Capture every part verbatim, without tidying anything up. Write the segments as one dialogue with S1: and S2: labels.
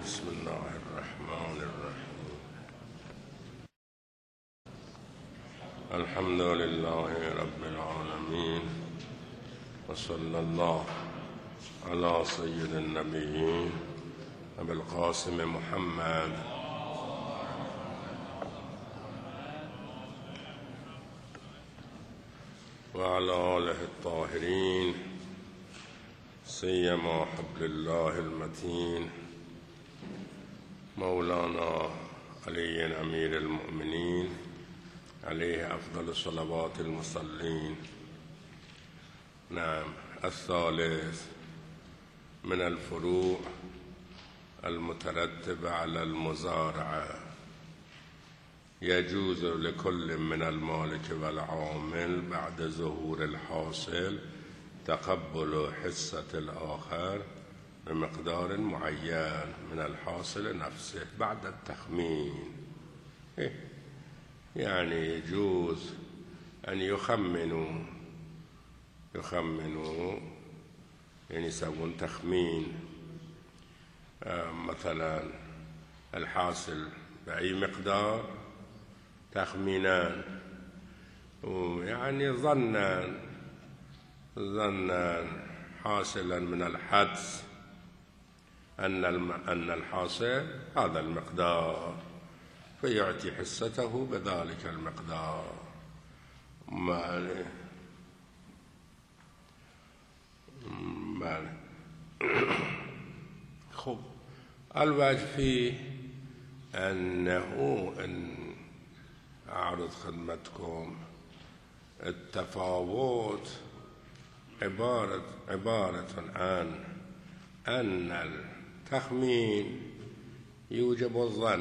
S1: بسم الله الرحمن الرحيم. الحمد لله رب العالمين، وصلى الله على سيد النبيين أبي القاسم محمد وعلى آله الطاهرين، سيما حبل الله المتين مولانا علي أمير المؤمنين عليه أفضل الصلوات المصلين. نعم. الثالث من الفروع المترتبة على المزارعة: يجوز لكل من المالك والعامل بعد ظهور الحاصل تقبل حصة الآخر بمقدار معين من الحاصل نفسه بعد التخمين. يعني يجوز أن يخمنوا يخمنوا يعني يسوون تخمين، مثلا الحاصل بأي مقدار، تخمينان، يعني ظنا ظنا حاصلا من الحدس أن أن الحاصل هذا المقدار، فيعطي حصته بذلك المقدار. مالي مالي خب الوجه فيه أنه أن أعرض خدمتكم التفاوت عبارة عبارة عن أن التخمين يوجب الظن،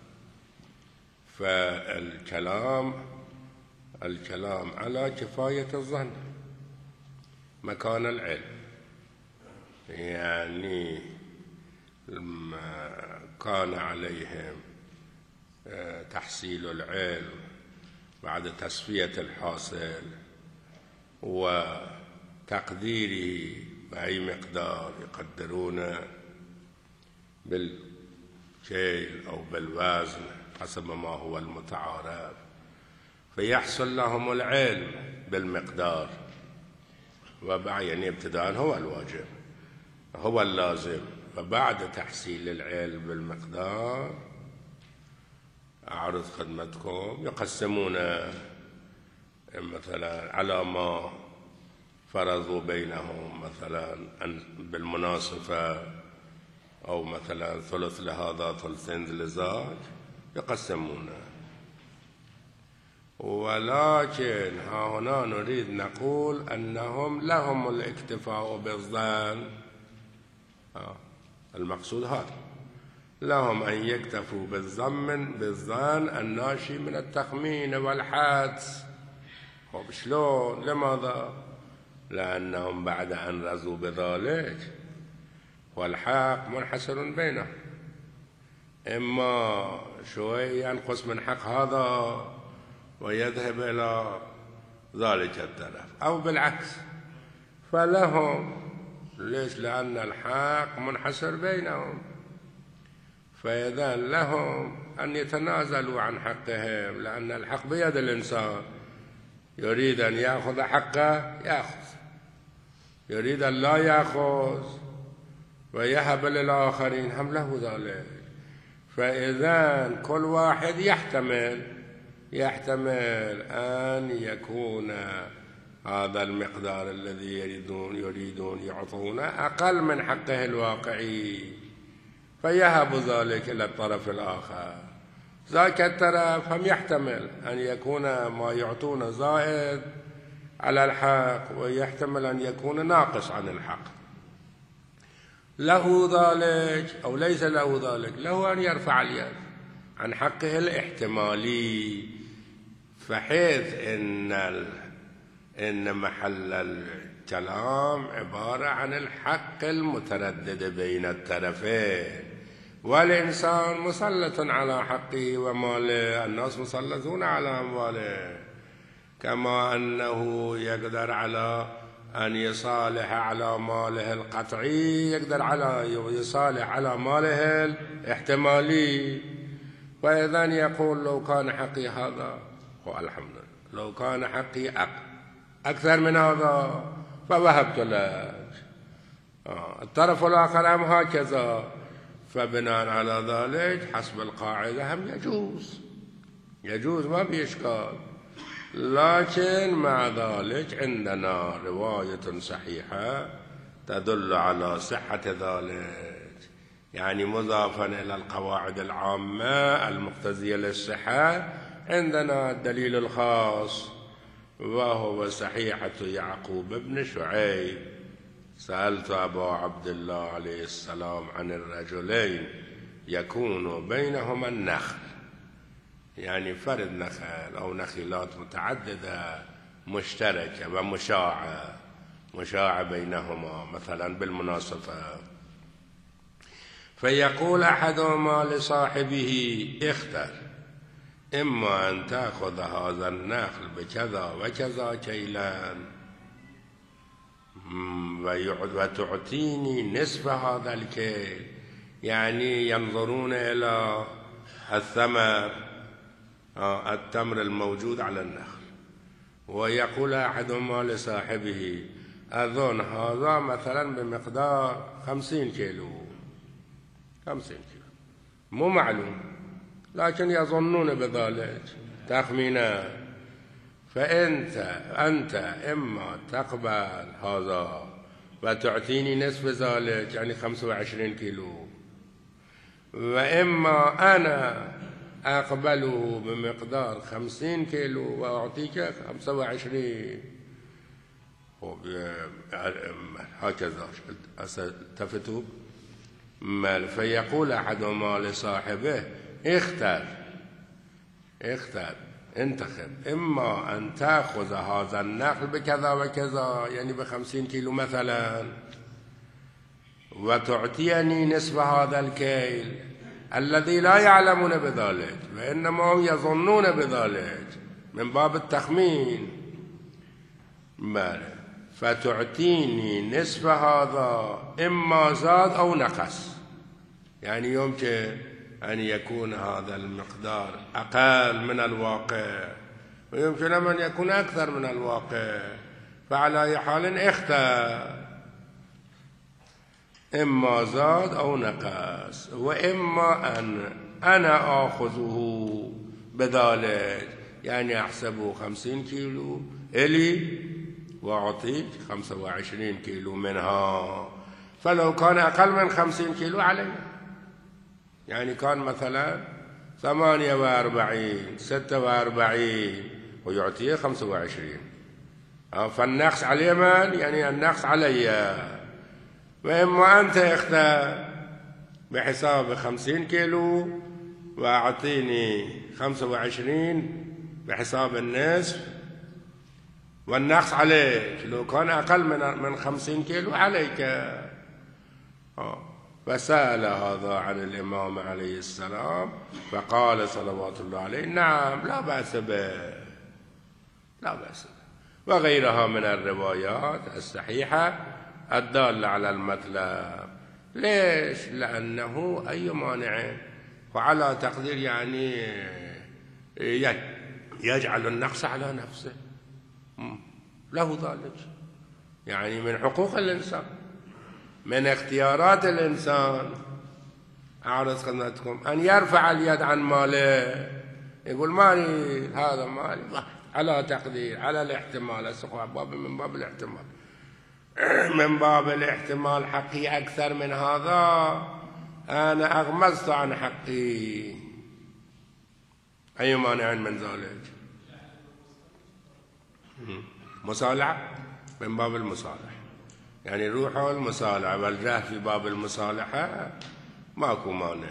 S1: فالكلام الكلام على كفاية الظن مكان العلم. يعني لما كان عليهم تحصيل العلم بعد تصفية الحاصل وتقديره بأي مقدار يقدرون بالكيل أو بالوزن حسب ما هو المتعارف، فيحصل لهم العلم بالمقدار، وبعد يعني ابتداء هو الواجب هو اللازم، فبعد تحصيل العلم بالمقدار أعرض خدمتكم يقسمون مثلا على ما فرضوا بينهم، مثلا بالمناصفة أو مثلا ثلث لهذا ثلثين لذاك يقسمونه. ولكن ها هنا نريد نقول أنهم لهم الاكتفاء بالظن، المقصود هذا، لهم أن يكتفوا بالظن بالظن الناشئ من التخمين والحدس. طيب شلون؟ لماذا؟ لأنهم بعد أن رضوا بذلك والحق منحصر بينهم، إما شوي ينقص من حق هذا ويذهب إلى ذلك الطرف، أو بالعكس، فلهم. ليش؟ لأن الحق منحصر بينهم، فإذا لهم أن يتنازلوا عن حقهم، لأن الحق بيد الإنسان، يريد أن يأخذ حقه يأخذ، يريد أن لا يأخذ ويهب للآخرين هم له ذلك. فإذا كل واحد يحتمل يحتمل أن يكون هذا المقدار الذي يريدون يريدون يعطونه أقل من حقه الواقعي، فيهب ذلك إلى الطرف الآخر. ذاك الطرف هم يحتمل أن يكون ما يعطون زائد على الحق، ويحتمل أن يكون ناقص عن الحق. له ذلك أو ليس له ذلك، له أن يرفع اليد عن حقه الاحتمالي، فحيث إن إن محل الكلام عبارة عن الحق المتردد بين الطرفين، والإنسان مسلط على حقه وماله، الناس مسلطون على أمواله، كما أنه يقدر على أن يصالح على ماله القطعي يقدر على يصالح على ماله الاحتمالي. وإذا يقول لو كان حقي هذا هو الحمد لله، لو كان حقي أكثر من هذا فوهبت لك. الطرف الآخر هم هكذا، فبناء على ذلك حسب القاعدة هم يجوز يجوز ما في إشكال. لكن مع ذلك عندنا رواية صحيحة تدل على صحة ذلك، يعني مضافا إلى القواعد العامة المقتضية للصحة عندنا الدليل الخاص، وهو صحيحة يعقوب بن شعيب: سألت أبا عبد الله عليه السلام عن الرجلين يكون بينهما النخل، يعني فرد نخل أو نخيلات متعددة مشتركة ومشاعة مشاعة بينهما مثلا بالمناصفة، فيقول أحدهما لصاحبه: اختر، إما أن تأخذ هذا النخل بكذا وكذا كيلان وتعطيني نصف هذا الكيل، يعني ينظرون إلى الثمر التمر الموجود على النخل، ويقول أحدهما لصاحبه: أظن هذا مثلا بمقدار خمسين كيلو خمسين كيلو مو معلوم لكن يظنون بذلك تخمينا، فأنت أنت إما تقبل هذا وتعطيني نصف ذلك يعني خمسة وعشرين كيلو، وإما أنا أقبله بمقدار خمسين كيلو وأعطيك خمسة وعشرين. هكذا التفتوا. فيقول أحدهما لصاحبه: اختر اختر انتخب، إما أن تأخذ هذا النخل بكذا وكذا يعني بخمسين كيلو مثلا وتعطيني نصف هذا الكيل، الذي لا يعلمون بذلك وإنما هم يظنون بذلك من باب التخمين، فتعطيني نصف هذا إما زاد أو نقص، يعني يمكن أن يكون هذا المقدار أقل من الواقع ويمكن أن يكون أكثر من الواقع، فعلى أي حال اختار، إما زاد أو نقص، وإما أن أنا آخذه بذلك يعني أحسبه خمسين كيلو إلي وأعطيك خمسة وعشرين كيلو منها، فلو كان أقل من خمسين كيلو علي، يعني كان مثلا ثمانية وأربعين ستة وأربعين ويعطيه خمسة وعشرين، فالنقص على من؟ يعني النقص علي. وإما أنت اختار بحساب خمسين كيلو وأعطيني خمسة وعشرين بحساب النصف والنقص عليك، لو كان أقل من من خمسين كيلو عليك. فسأل هذا عن الإمام عليه السلام فقال صلوات الله عليه: نعم لا بأس به لا بأس به، وغيرها من الروايات الصحيحة الدالة على المطلب. ليش؟ لأنه أي مانع وعلى تقدير يعني يجعل النقص على نفسه، له ذلك، يعني من حقوق الإنسان، من اختيارات الإنسان. أعرض خدمتكم أن يرفع اليد عن ماله، يقول مالي هذا مالي على تقدير على الاحتمال، السقوط باب من باب الاحتمال، من باب الاحتمال حقي أكثر من هذا، أنا أغمزت عن حقي، أي مانع من ذلك؟ مصالحة من باب المصالحة، يعني روحوا المصالحة والجاه في باب المصالحة ماكو مانع.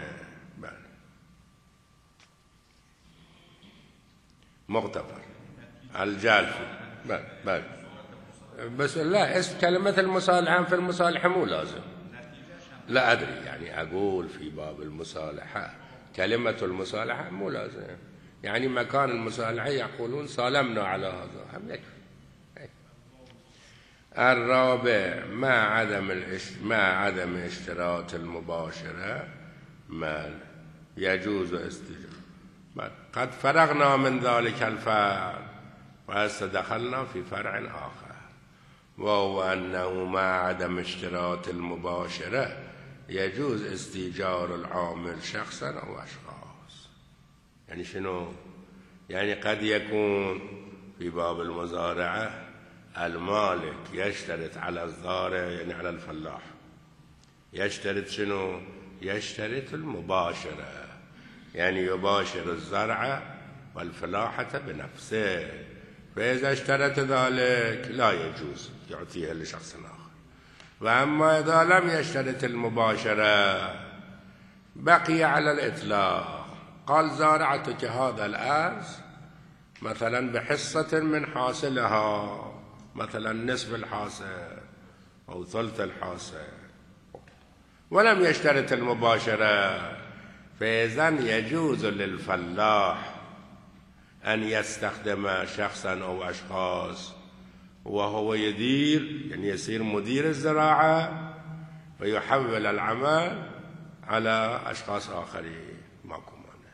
S1: مغتفر الجالفي بل بل بس لا اسم كلمة المصالحة في المصالحة مو لازم، لا أدري يعني أقول في باب المصالحة كلمة المصالحة مو لازم، يعني مكان المصالحة يقولون سالمنا على هذا هم يكفي. الرابع مع عدم الاشت... مع عدم اشتراط المباشرة مال يجوز استجابة. قد فرغنا من ذلك الفرع واستدخلنا في فرع آخر، وهو أنه مع عدم اشتراط المباشرة يجوز استئجار العامل شخصا أو أشخاص. يعني شنو؟ يعني قد يكون في باب المزارعة المالك يشترط على الزارع، يعني على الفلاح، يشترط شنو؟ يشترط المباشرة، يعني يباشر الزرع والفلاحة بنفسه، فإذا اشترط ذلك لا يجوز يعطيها لشخص آخر. وأما إذا لم يشترط المباشرة بقي على الإطلاق، قال زارعتك هذا الأرض مثلا بحصة من حاصلها، مثلا نصف الحاصل أو ثلث الحاصل، ولم يشترط المباشرة، فإذن يجوز للفلاح أن يستخدم شخصا أو أشخاص وهو يدير، يعني يصير مدير الزراعة ويحول العمل على أشخاص آخرين، ماكو مانع.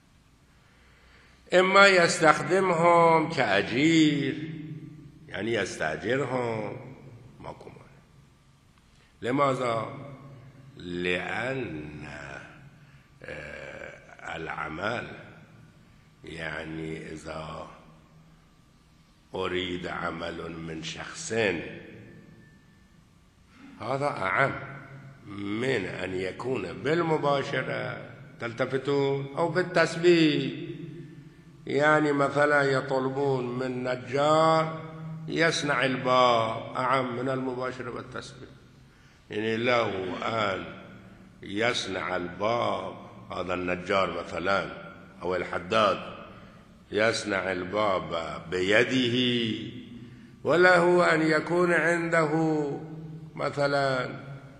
S1: إما يستخدمهم كأجير، يعني يستأجرهم، ماكو مانع. لماذا؟ لأن العمل، يعني إذا أريد عمل من شخص هذا أعم من أن يكون بالمباشرة، تلتفتون، أو بالتسبيب. يعني مثلا يطلبون من نجار يصنع الباب، أعم من المباشرة والتسبيب. يعني لو أن يصنع الباب هذا النجار مثلا أو الحداد يصنع الباب بيده، وله أن يكون عنده مثلا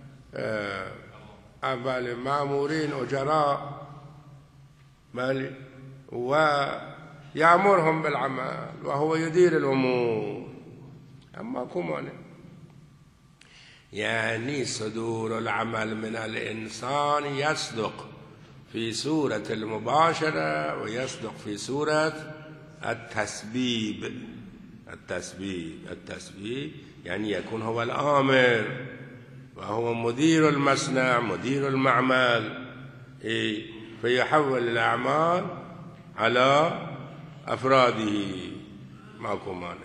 S1: أبال مامورين أجراء مالي ويأمرهم بالعمل وهو يدير الأمور، أما كمان يعني صدور العمل من الإنسان يصدق في سورة المباشرة ويصدق في سورة التسبيب. التسبيب التسبيب يعني يكون هو الآمر وهو مدير المصنع، مدير المعمل، فيحول الأعمال على أفراده، ماكو مانع.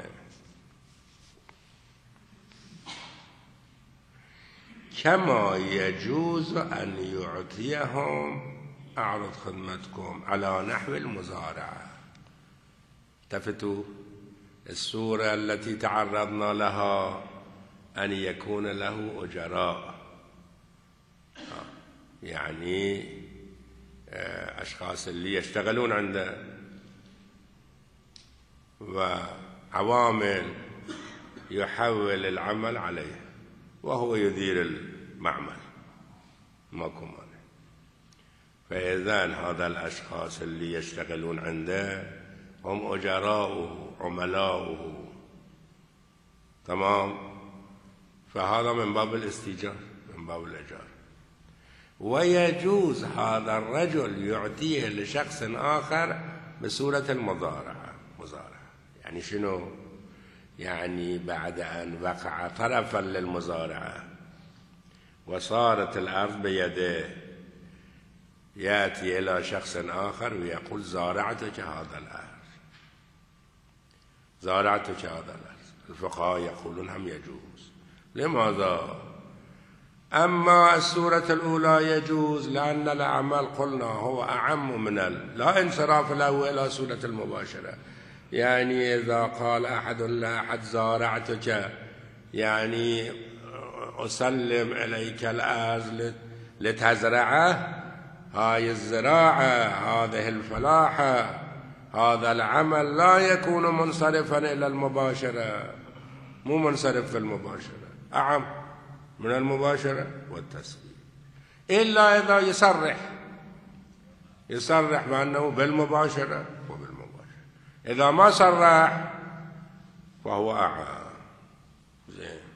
S1: كما يجوز أن يعطيهم، أعرض خدمتكم، على نحو المزارعة. التفتوا، السورة التي تعرضنا لها أن يكون له أجراء، يعني أشخاص اللي يشتغلون عنده وعوامل يحول العمل عليه وهو يدير المعمل، ماكو مانع. فإذن هذا الأشخاص اللي يشتغلون عنده هم أجراؤه، عملاؤه، تمام. فهذا من باب الاستئجار، من باب الإيجار. ويجوز هذا الرجل يعطيه لشخص آخر بصورة المضارعة. مزارعة يعني شنو؟ يعني بعد أن وقع طرفا للمزارعة وصارت الأرض بيده، يأتي إلى شخص آخر ويقول زارعتك هذا الأرض، زارعتك هذا الأرض. الفقهاء يقولون هم يجوز. لماذا؟ أما السورة الأولى يجوز لأن الأعمال قلنا هو أعم من ال... لا انصراف له إلى سورة المباشرة. يعني إذا قال أحد لأحد زارعتك، يعني أسلم إليك الأرض لتزرعه، هاي الزراعة، هذه الفلاحة، هذا العمل لا يكون منصرفا إلى المباشرة، مو منصرف في المباشرة، أعم من المباشرة والتسبيب، إلا إذا يصرح يصرح بأنه بالمباشرة وبالمباشرة. إذا ما صرح فهو أعم. زين.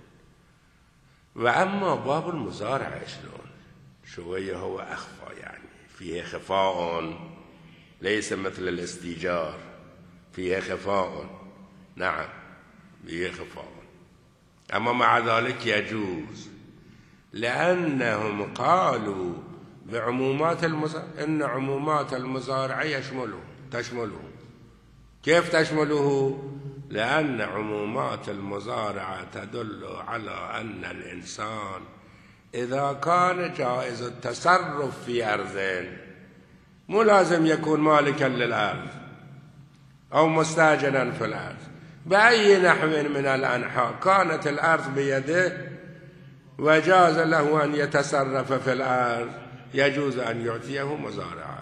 S1: و اما باب المزارع شلون؟ شوية هو أخفى، يعني فيه خفاء ليس مثل الاستيجار، فيه خفاء، نعم فيه خفاء، أما مع ذلك يجوز، لأنهم قالوا بعمومات المزارع إن عمومات المزارع يشمله تشمله. كيف تشمله؟ لأن عمومات المزارعة تدل على أن الإنسان إذا كان جائز التصرف في أرض، مو لازم يكون مالكا للأرض أو مستأجرا في الأرض، بأي نحو من الأنحاء كانت الأرض بيده وجاز له أن يتصرف في الأرض، يجوز أن يعطيه مزارعة.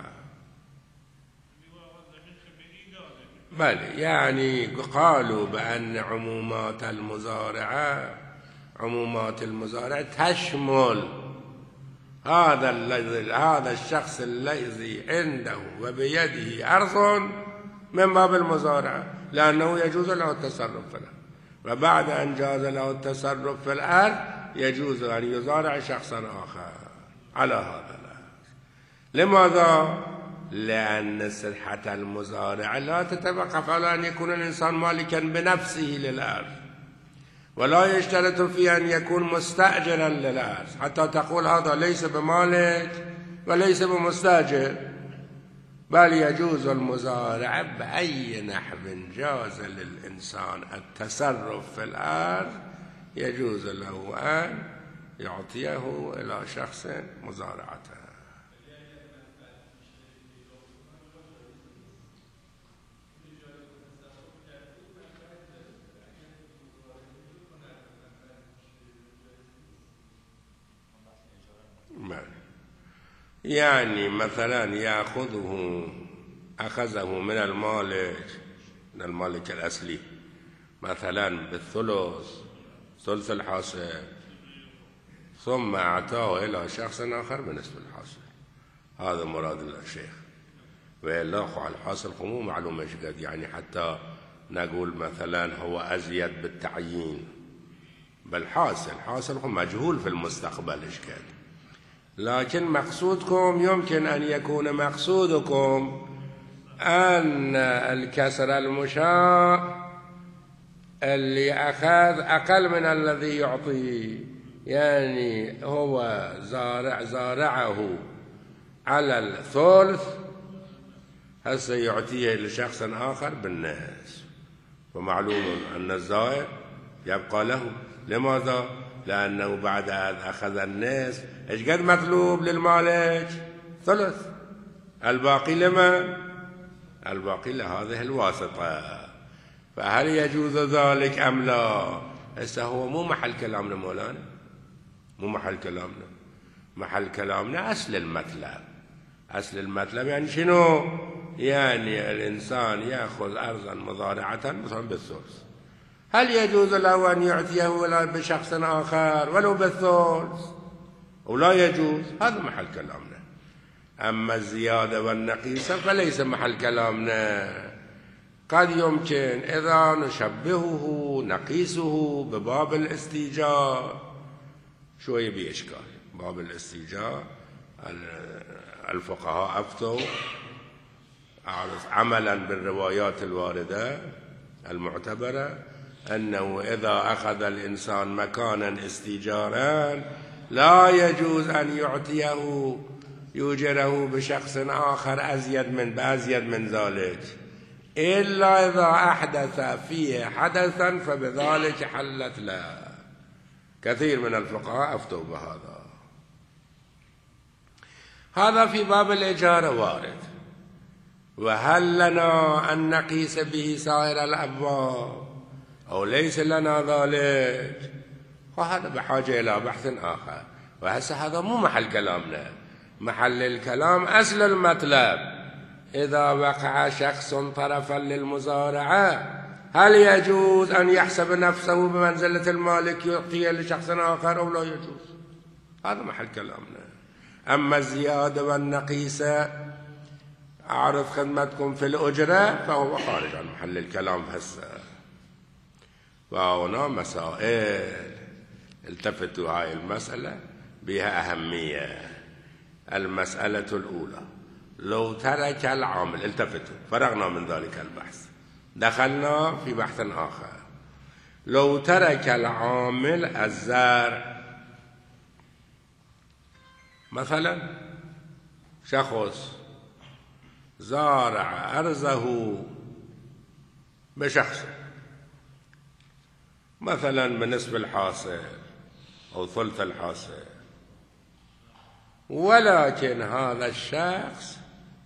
S1: بل يعني قالوا بأن عمومات المزارعة عمومات المزارعة تشمل هذا الذي هذا الشخص الذي عنده وبيده أرض من باب المزارعة، لأنه يجوز له التصرف في الأرض، وبعد أن جاز له التصرف في الأرض يجوز أن يزارع شخصا آخر على هذا الأرض. لماذا؟ لأن صحة المزارعة لا تتوقف على أن يكون الإنسان مالكا بنفسه للأرض، ولا يشترط في أن يكون مستأجرا للأرض حتى تقول هذا ليس بمالك وليس بمستأجر، بل يجوز المزارعة بأي نحو جاز للإنسان التصرف في الأرض، يجوز له أن يعطيه إلى شخص مزارعته. يعني مثلا يأخذه أخذه من المالك من المالك الأصلي مثلا بالثلث ثلث الحاصل، ثم أعطاه إلى شخص آخر بنصف الحاصل، هذا مراد الشيخ. وإلا الحاصل مو معلوم ايش قد، يعني حتى نقول مثلا هو أزيد بالتعيين، بل حاصل حاصل هو مجهول في المستقبل ايش قد، لكن مقصودكم يمكن أن يكون مقصودكم أن الكسر المشاع اللي أخذ أقل من الذي يعطيه، يعني هو زارع زارعه على الثلث، هسه يعطيه لشخص آخر بالنصف، ومعلوم أن الزائد يبقى له. لماذا؟ لأنه بعد أن أخذ النصف إيش قد مطلوب للمالك؟ ثلث، الباقي لمن؟ الباقي لهذه الواسطة. فهل يجوز ذلك أم لا؟ هسه هو مو محل كلامنا مولانا، مو محل كلامنا، محل كلامنا أصل المطلب. أصل المطلب يعني شنو؟ يعني الإنسان يأخذ أرضا مزارعة مثلا بالثلث، هل يجوز له أن يعطيه ولا بشخص آخر ولو بالثلث؟ ولا يجوز، هذا محل كلامنا. أما الزيادة والنقيصة فليس محل كلامنا. قد يمكن إذا نشبهه نقيسه بباب الاستيجار شوية بإشكال. باب الاستيجار الفقهاء أفتوا عملا بالروايات الواردة المعتبرة أنه إذا أخذ الإنسان مكانا استيجارا لا يجوز أن يعطيه يؤجره بشخص آخر أزيد من بأزيد من ذلك، إلا إذا أحدث فيه حدثا فبذلك حلت له. كثير من الفقهاء أفتوا بهذا. هذا في باب الإجارة وارد. وهل لنا أن نقيس به سائر الأبواب أو ليس لنا ذلك؟ وهذا بحاجة إلى بحث آخر، وهسه هذا مو محل كلامنا. محل الكلام أصل المطلب، إذا وقع شخص طرفا للمزارعة هل يجوز أن يحسب نفسه بمنزلة المالك يعطيه لشخص آخر أو لا يجوز؟ هذا محل كلامنا. أما الزيادة والنقيسة أعرض خدمتكم في الأجرة فهو خارج عن محل الكلام هسه. وهنا مسائل التفتوا، هاي المسألة بها أهمية. المسألة الأولى، لو ترك العامل، التفتوا، فرغنا من ذلك البحث، دخلنا في بحث آخر. لو ترك العامل الزرع، مثلا شخص زارع أرزه بشخص، مثلا بنصف الحاصل أو ثلث الحاصل، ولكن هذا الشخص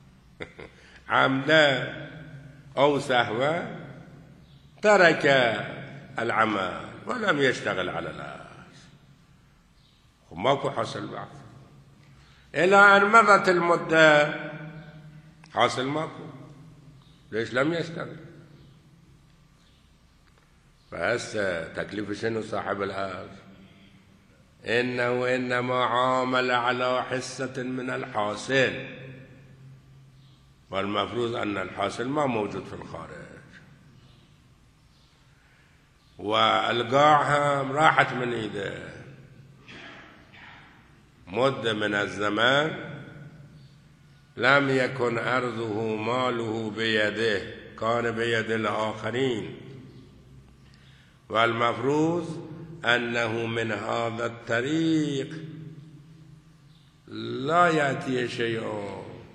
S1: عمدا أو سهوا ترك العمل ولم يشتغل على الأرز، وماكو حاصل بعد، إلى أن مضت المدة حاصل ماكو. ليش لم يشتغل؟ فهسه تكليف شنو صاحب الأرز؟ إنه إنما عامل على حصة من الحاصل، والمفروض أن الحاصل ما موجود في الخارج، والقاع هم راحت من إيده مدة من الزمان، لم يكن أرضه ماله بيده، كان بيد الآخرين، والمفروض أنه من هذا الطريق لا يأتي شيء،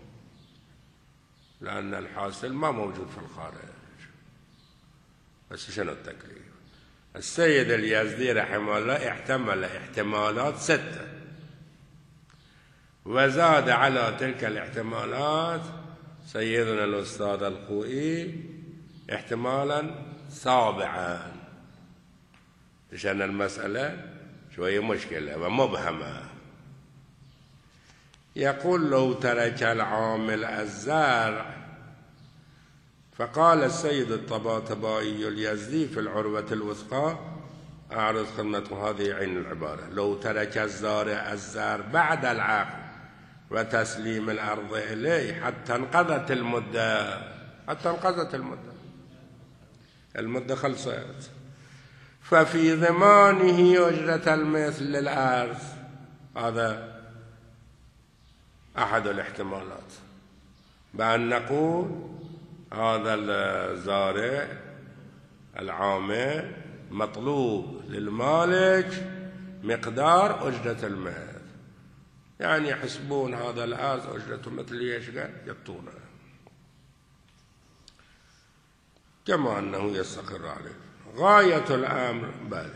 S1: لأن الحاصل ما موجود في الخارج. بس شنو التكليف؟ السيد اليزدي رحمه الله احتمل احتمالات ستة، وزاد على تلك الاحتمالات سيدنا الأستاذ الخوئي احتمالا سابعا، عشان المسألة شوية مشكلة ومبهمة. يقول لو ترك العامل الزرع، فقال السيد الطباطبائي اليزدي في العروة الوثقى، أعرض خدمة هذه عين العبارة، لو ترك الزارع الزرع بعد العقد وتسليم الأرض إليه حتى انقضت المدة، حتى انقضت المدة، المدة خلصت، ففي ضمانه أجرة المثل للأرض. هذا أحد الاحتمالات، بأن نقول هذا الزارع العامل مطلوب للمالك مقدار أجرة المثل، يعني يحسبون هذا الأرض أجرة مثل يشقى يعطونه كما أنه يستقر عليه. غاية الأمر بالغ.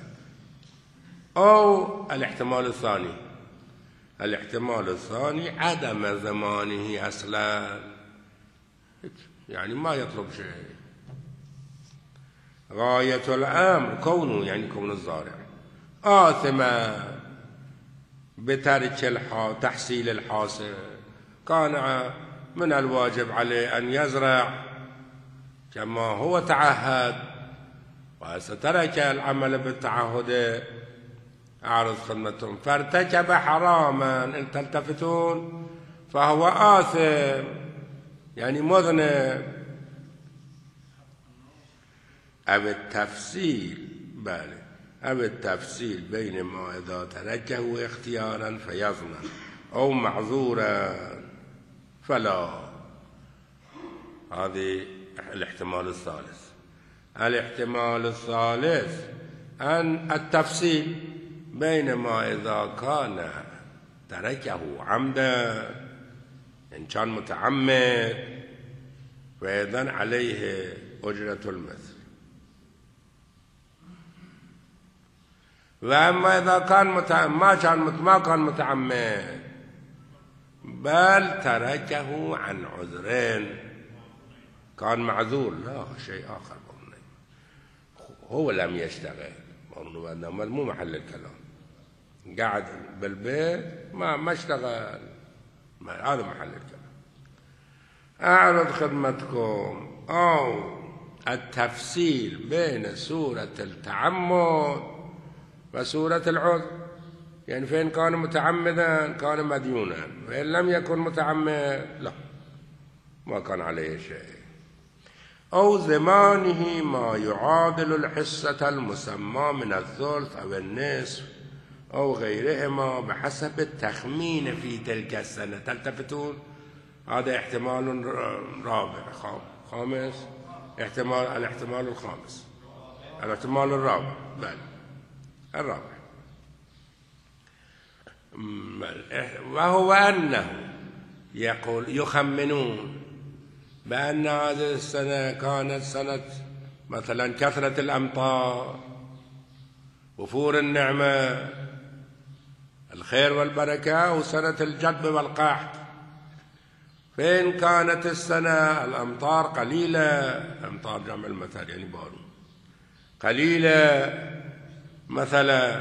S1: أو الاحتمال الثاني، الاحتمال الثاني عدم زمانه أصلا، يعني ما يطلب شيء. غاية الأمر كونه، يعني كون الزارع آثما بترك الحا... تحصيل الحاصل، كان من الواجب عليه أن يزرع كما هو تعهد، وسترك العمل بالتعهد، أعرض خدمتهم، فارتكب حراما، إن تلتفتون، فهو آثم، يعني مذنب. أو التفصيل بله، أو التفصيل بين ما إذا تركه اختيارا فيظنن أو معذورا فلا. هذه الاحتمال الثالث. الاحتمال الثالث أن التفصيل بين ما إذا كان تركه عمدا، إن كان متعمد فإذن عليه أجرة المثل، وأما إذا كان ما كان ما كان متعمد بل تركه عن عذرين، كان معذور، لا شيء آخر، هو لم يشتغل، مو محل الكلام، قاعد بالبيت ما ما اشتغل، هذا محل الكلام. أعرض خدمتكم. أو التفصيل بين سورة التعمد وسورة العذر، يعني فين كان متعمدا كان مديونا، وإن لم يكن متعمد لا ما كان عليه شيء. أو زمانه ما يعادل الحصة المسمى من الثلث أو النصف أو غيرهما بحسب التخمين في تلك السنة. تلتفتون؟ هذا احتمال رابع خامس، احتمال الاحتمال الخامس، الاحتمال الرابع، بل الرابع، وهو أنه يقول يخمنون بأن هذه السنة كانت سنة مثلا كثرة الأمطار، وفور النعمة، الخير والبركة، وسنة الجدب والقحط. فإن كانت السنة الأمطار قليلة، أمطار جمع المطر يعني بارون، قليلة مثلا،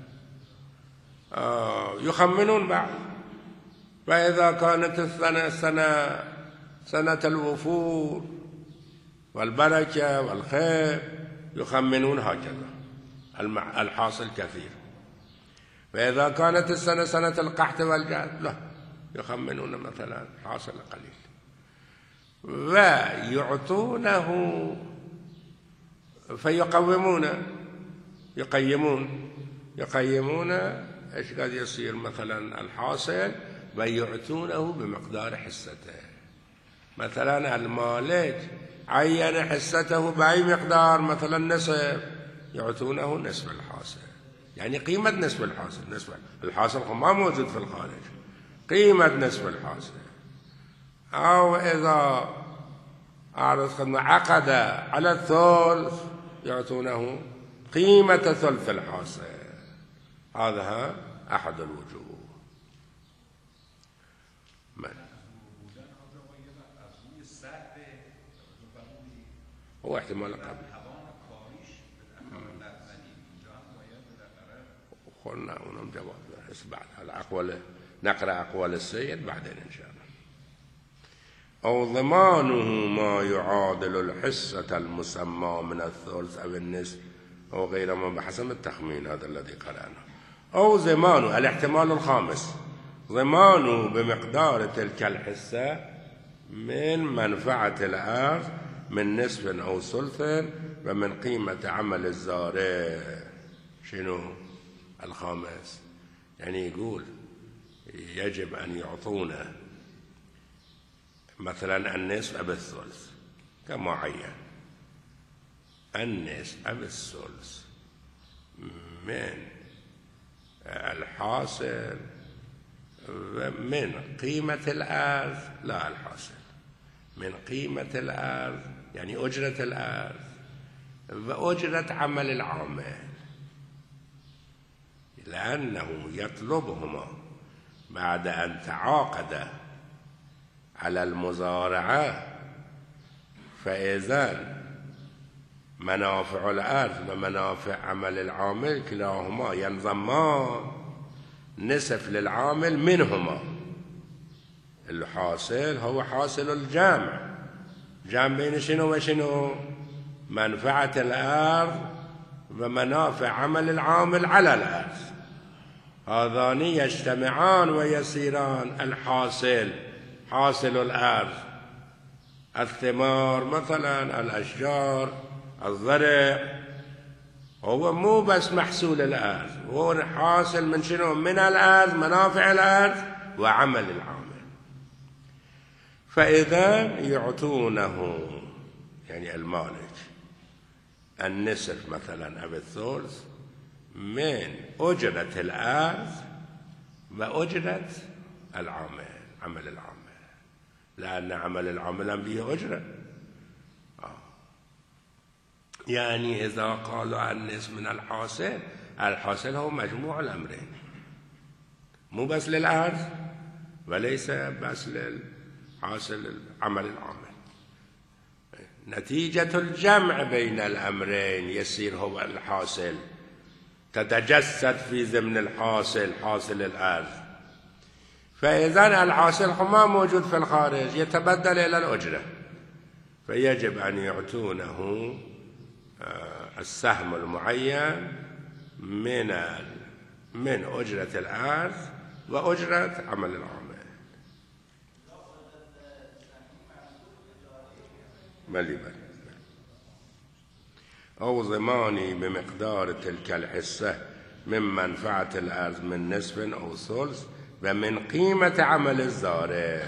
S1: آه يخمنون بعد. فإذا كانت السنة السنة سنة الوفور والبركة والخير يخمنون هكذا، الحاصل كثير. فإذا كانت السنة سنة القحط والجهد لا، يخمنون مثلا حاصل قليل. ويعطونه فيقومون، يقيمون يقيمون ايش قد يصير مثلا الحاصل، ويعطونه بمقدار حصته. مثلا المالك عين حصته بأي مقدار، مثلا نصف، يعطونه نصف الحاصل، يعني قيمة نصف الحاصل. نصف الحاصل ما موجود في الخارج، قيمة نصف الحاصل. أو إذا أعرض خدمة عقد على الثلث يعطونه قيمة ثلث الحاصل. هذا أحد الوجوه. من هو احتمال قبل قلنا ونم جواب بس بعد الأقوال، نقرأ أقوال السيد بعدين إن شاء الله. أو ضمانه ما يعادل الحصة المسمى من الثلث أو النصف أو غير ما بحسب التخمين، هذا الذي قرأناه. أو ضمانه الاحتمال الخامس، ضمانه بمقدار تلك الحصة من منفعة الأرض من نصف أو ثلث ومن قيمة عمل الزارع. شنو الخامس؟ يعني يقول يجب أن يعطونا مثلا النصف أو الثلث كما عين، النصف أو الثلث من الحاصل من قيمة الأرض، لا الحاصل من قيمة الأرض يعني أجرة الأرض وأجرة عمل العامل، لأنه يطلبهما بعد أن تعاقد على المزارعة. فإذا منافع الأرض ومنافع عمل العامل كلاهما ينضمان، نصف للعامل منهما. الحاصل هو حاصل الجمع، جمع بين شنو وشنو؟ منفعة الأرض ومنافع عمل العامل على الأرض، هذان يجتمعان ويصيران الحاصل، حاصل الأرض، الثمار مثلا، الأشجار، الزرع، هو مو بس محصول الأرض، هو حاصل من شنو؟ من الأرض، منافع الأرض وعمل العامل. فإذا يعطونه يعني المالك النصف مثلا أو الثلث من أجرة الأرض وأجرة العامل، عمل العامل، لأن عمل العامل به أجرة. آه. يعني إذا قالوا النصف من الحاصل، الحاصل هو مجموع الأمرين، مو بس للأرض وليس بس للحاصل عمل العامل. نتيجة الجمع بين الأمرين يصير هو الحاصل، تتجسد في ضمن الحاصل، حاصل الأرض. فإذا الحاصل ما موجود في الخارج، يتبدل إلى الأجرة، فيجب أن يعطونه السهم المعين من من أجرة الأرض وأجرة عمل العامل. ملي ملي أو ضماني بمقدار تلك الحصة من منفعة الأرض من نصف أو ثلث و من قيمة عمل الزارع.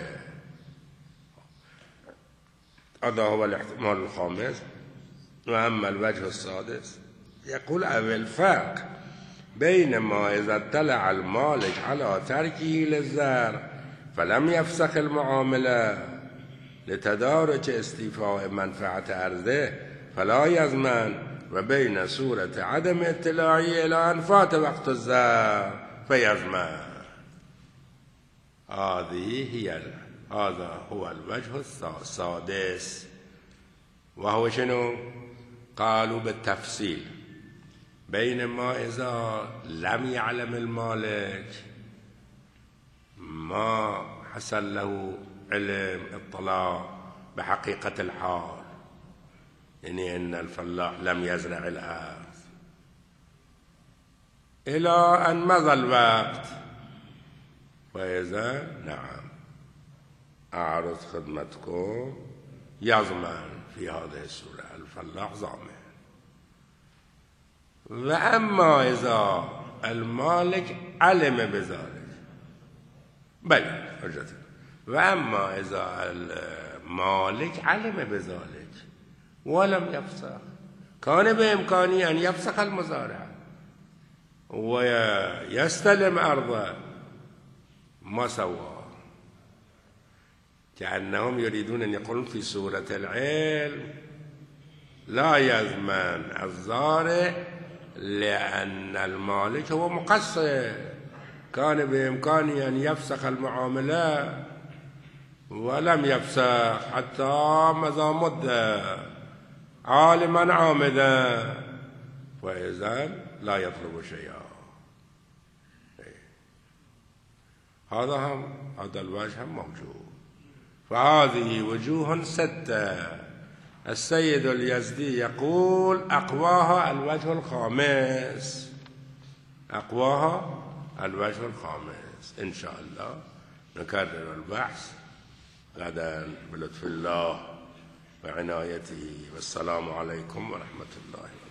S1: هذا هو الاحتمال الخامس. وأما الوجه السادس يقول أو الفرق بين ما إذا اطلع المالك على تركه للزرع فلم يفسخ المعاملة لتدارك استيفاء منفعة أرضه فلا يضمن، وبين صورة عدم اطلاعه إلى أن فات وقت الزرع فيضمن. هذه هي هذا هو الوجه السادس، وهو شنو؟ قالوا بالتفصيل بينما إذا لم يعلم المالك ما حصل له علم اطلاع بحقيقة الحال، يعني أن الفلاح لم يزرع الأرض إلى أن مضى الوقت، وإذا نعم أعرض خدمتكم يضمن في هذه الصورة الفلاح ضامن. وأما إذا المالك علم بذلك بل حجته، وأما إذا المالك علم بذلك ولم يفسخ، كان بإمكانه أن يفسخ المزارع ويستلم أرضه، ما سواه، كأنهم يريدون أن يقولون في سورة العلم لا يضمن الزارع لأن المالك هو مقصر، كان بإمكانه أن يفسخ المعاملة ولم يفسخ حتى مضى مدة عالما عامدا، وإذا لا يطلب شيئا. هذا هم هذا الوجه موجود. فهذه وجوه ستة. السيد اليزدي يقول أقواها الوجه الخامس، أقواها الوجه الخامس. إن شاء الله نكرر البحث غدا بلطف الله وعنايته، والسلام عليكم ورحمة الله وبركاته.